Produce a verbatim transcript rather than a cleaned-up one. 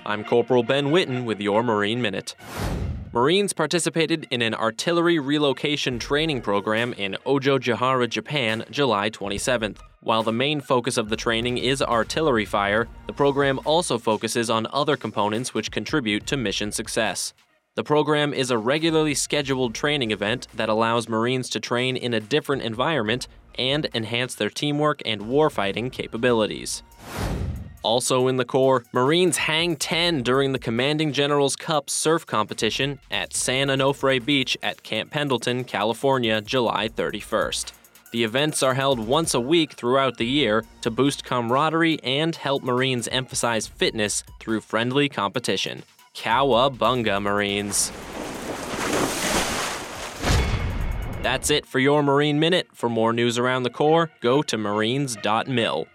I'm Corporal Ben Witten with your Marine Minute. Marines participated in an artillery relocation training program in Ojojihara, Japan, July twenty-seventh. While the main focus of the training is artillery fire, the program also focuses on other components which contribute to mission success. The program is a regularly scheduled training event that allows Marines to train in a different environment and enhance their teamwork and warfighting capabilities. Also in the Corps, Marines hang ten during the Commanding General's Cup surf competition at San Onofre Beach at Camp Pendleton, California, July thirty-first. The events are held once a week throughout the year to boost camaraderie and help Marines emphasize fitness through friendly competition. Cowabunga, Marines! That's it for your Marine Minute. For more news around the Corps, go to marines dot mil.